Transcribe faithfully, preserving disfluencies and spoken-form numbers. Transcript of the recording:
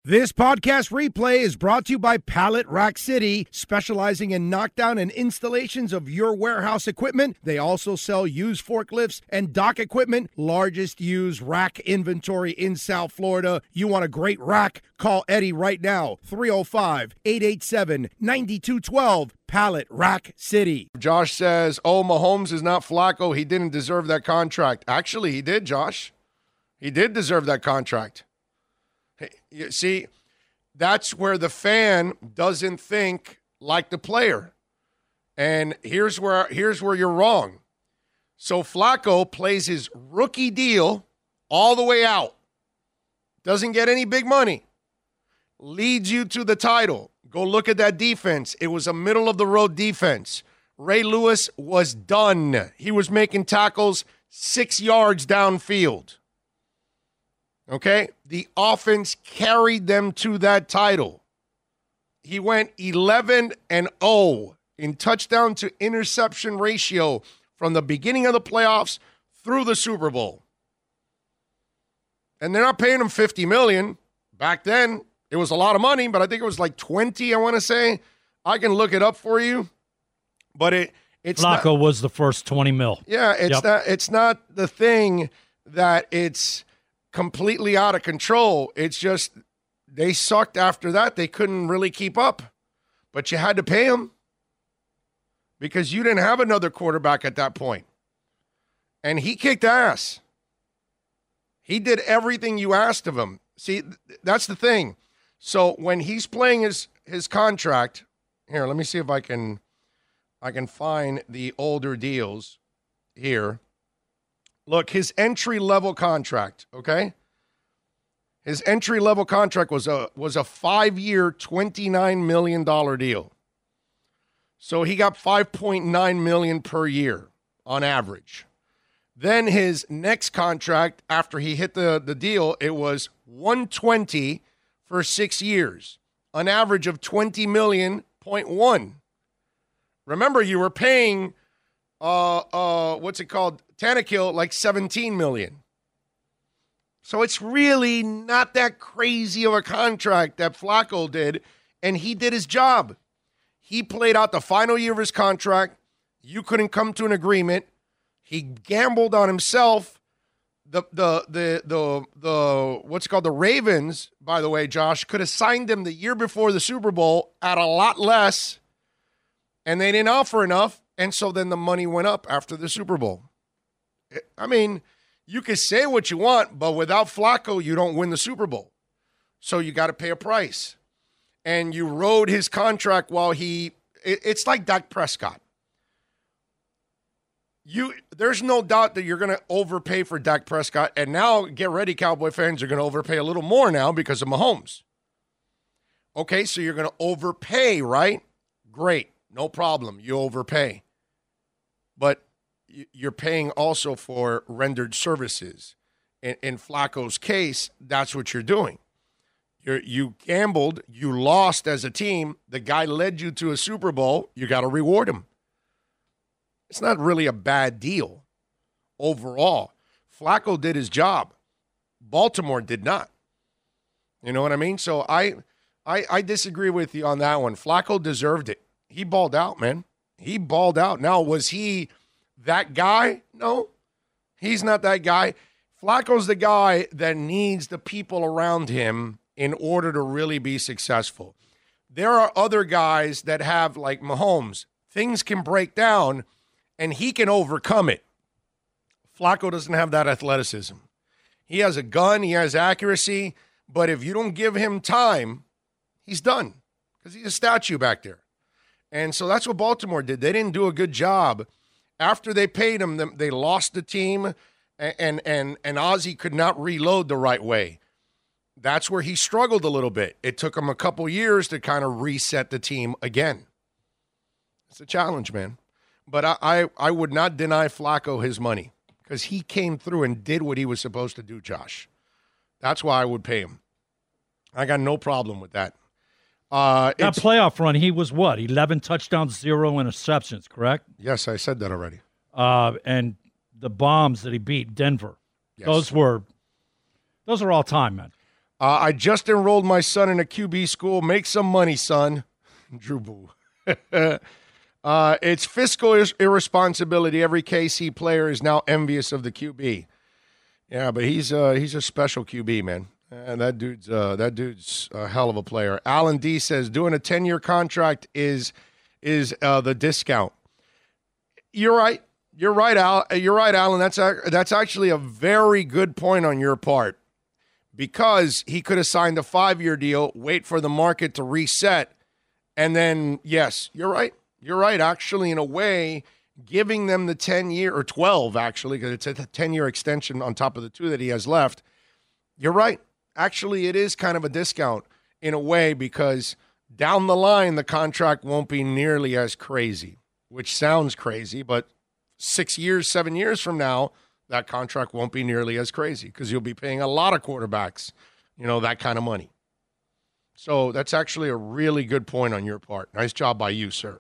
This podcast replay is brought to you by Pallet Rack City, specializing in knockdown and installations of your warehouse equipment. They also sell used forklifts and dock equipment, largest used rack inventory in South Florida. You want a great rack? Call Eddie right now, three oh five, eight eight seven, nine two one two, Pallet Rack City. Josh says, oh, Mahomes is not Flacco. He didn't deserve that contract. Actually, he did, Josh. He did deserve that contract. You see, that's where the fan doesn't think like the player. And here's where here's where you're wrong. So Flacco plays his rookie deal all the way out. Doesn't get any big money. Leads you to the title. Go look at that defense. It was a middle-of-the-road defense. Ray Lewis was done. He was making tackles six yards downfield. Okay? The offense carried them to that title. He went eleven and oh in touchdown to interception ratio from the beginning of the playoffs through the Super Bowl. And they're not paying him fifty million dollars. Back then, it was a lot of money, but I think it was like twenty, I want to say. I can look it up for you. But it it's Flacco not, was the first twenty mil. Yeah, it's yep. not it's not the thing that it's completely out of control. It's just they sucked after that. They couldn't really keep up. But you had to pay them because you didn't have another quarterback at that point. And he kicked ass. He did everything you asked of him. See, that's the thing. So when he's playing his, his contract, here, let me see if I can I can find the older deals here. Look, his entry-level contract, okay? His entry-level contract was a was a five-year, twenty-nine million dollars deal. So he got five point nine million dollars per year on average. Then his next contract, after he hit the, the deal, it was one hundred twenty for six years, an average of twenty million point one. Remember, you were paying, uh, uh, what's it called, Tannehill, like seventeen million dollars. So it's really not that crazy of a contract that Flacco did, and he did his job. He played out the final year of his contract. You couldn't come to an agreement. He gambled on himself. The the the the the what's it called, the Ravens, by the way, Josh, could have signed him the year before the Super Bowl at a lot less, and they didn't offer enough, and so then the money went up after the Super Bowl. I mean, you can say what you want, but without Flacco, you don't win the Super Bowl. So you got to pay a price. And you rode his contract while he it, it's like Dak Prescott. You, there's no doubt that you're going to overpay for Dak Prescott. And now, get ready, Cowboy fans, you're going to overpay a little more now because of Mahomes. Okay, so you're going to overpay, right? Great, no problem. You overpay. But you're paying also for rendered services. In, in Flacco's case, that's what you're doing. You're, you gambled, you lost as a team. The guy led you to a Super Bowl. You got to reward him. It's not really a bad deal overall. Flacco did his job. Baltimore did not. You know what I mean? So I, I, I disagree with you on that one. Flacco deserved it. He balled out, man. He balled out. Now, was he that guy? No, he's not that guy. Flacco's the guy that needs the people around him in order to really be successful. There are other guys that have, like Mahomes, things can break down, and he can overcome it. Flacco doesn't have that athleticism. He has a gun, he has accuracy, but if you don't give him time, he's done because he's a statue back there. And so that's what Baltimore did. They didn't do a good job. After they paid him, they lost the team, and and and Ozzie could not reload the right way. That's where he struggled a little bit. It took him a couple years to kind of reset the team again. It's a challenge, man. But I, I, I would not deny Flacco his money because he came through and did what he was supposed to do, Josh. That's why I would pay him. I got no problem with that. Uh, that playoff run, he was what? eleven touchdowns, zero interceptions, correct? Yes, I said that already. Uh, and the bombs that he beat Denver, yes. those were those are all time, man. Uh, I just enrolled my son in a Q B school. Make some money, son. Drew Boo. uh, it's fiscal ir- irresponsibility. Every K C player is now envious of the Q B. Yeah, but he's uh, he's a special Q B, man. And that dude's uh, that dude's a hell of a player. Alan D says doing a ten-year contract is is uh, the discount. You're right. You're right, Al. You're right, Alan. That's a, that's actually a very good point on your part, because he could have signed a five-year deal, wait for the market to reset, and then yes, you're right. You're right. Actually, in a way, giving them the ten-year or twelve, actually, because it's a ten-year extension on top of the two that he has left. You're right. Actually, it is kind of a discount in a way, because down the line, the contract won't be nearly as crazy, which sounds crazy, but six years, seven years from now, that contract won't be nearly as crazy, because you'll be paying a lot of quarterbacks, you know, that kind of money. So that's actually a really good point on your part. Nice job by you, sir.